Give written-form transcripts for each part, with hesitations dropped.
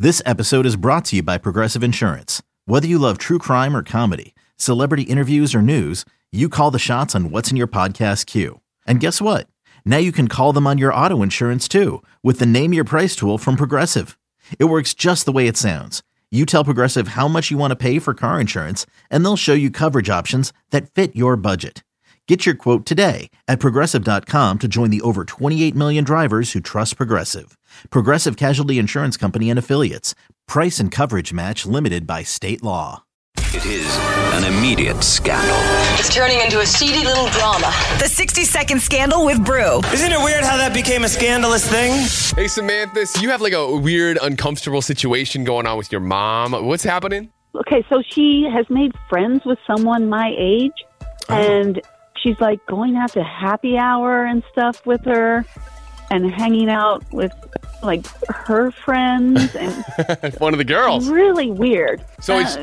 This episode is brought to you by Progressive Insurance. Whether you love true crime or comedy, celebrity interviews or news, you call the shots on what's in your podcast queue. And guess what? Now you can call them on your auto insurance too with the Name Your Price tool from Progressive. It works just the way it sounds. You tell Progressive how much you want to pay for car insurance, and they'll show you coverage options that fit your budget. Get your quote today at Progressive.com to join the over 28 million drivers who trust Progressive. Progressive Casualty Insurance Company and Affiliates. Price and coverage match limited by state law. It is an immediate scandal. It's turning into a seedy little drama. The 60-second scandal with Brew. Isn't it weird how that became a scandalous thing? Hey, Samantha, so you have like a weird, uncomfortable situation going on with your mom. What's happening? Okay, so she has made friends with someone my age, and she's like going out to happy hour and stuff with her and hanging out with like her friends and One of the girls. really weird. So it's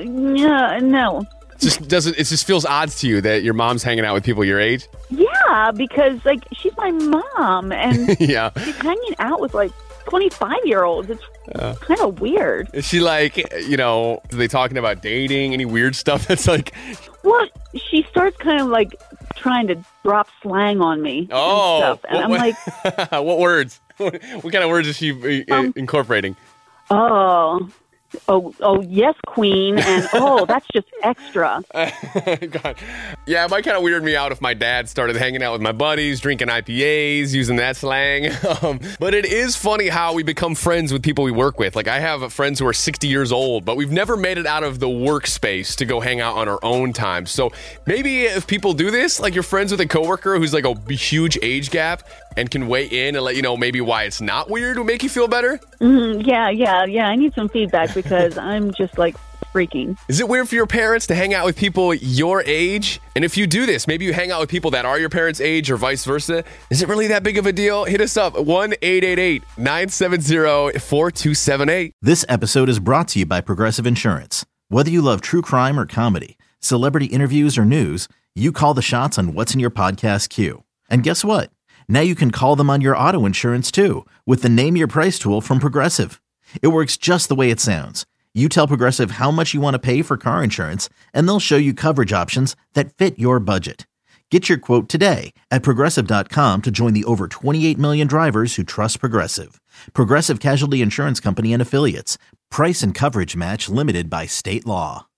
no. it just feels odd to you that your mom's hanging out with people your age? Yeah, because like she's my mom and Yeah. she's hanging out with like 25-year-olds. It's kind of weird. Is she like, are they talking about dating? Any weird stuff that's like... Well, she starts kind of like trying to drop slang on me and stuff. And I'm like, what words? What kind of words is she incorporating? oh, yes, queen, and that's just extra. God. Yeah, it might kind of weird me out if my dad started hanging out with my buddies, drinking IPAs, using that slang. But it is funny how we become friends with people we work with. Like, I have friends who are 60 years old, but we've never made it out of the workspace to go hang out on our own time. So maybe if people do this, like you're friends with a coworker who's like a huge age gap and can weigh in and let you know maybe why it's not weird, would make you feel better? Yeah. I need some feedback because I'm just like freaking. Is it weird for your parents to hang out with people your age? And if you do this, maybe you hang out with people that are your parents' age or vice versa. Is it really that big of a deal? Hit us up, 1-888-970-4278. This episode is brought to you by Progressive Insurance. Whether you love true crime or comedy, celebrity interviews or news, you call the shots on what's in your podcast queue. And guess what? Now you can call them on your auto insurance too with the Name Your Price tool from Progressive. It works just the way it sounds. You tell Progressive how much you want to pay for car insurance, and they'll show you coverage options that fit your budget. Get your quote today at Progressive.com to join the over 28 million drivers who trust Progressive. Progressive Casualty Insurance Company and Affiliates. Price and coverage match limited by state law.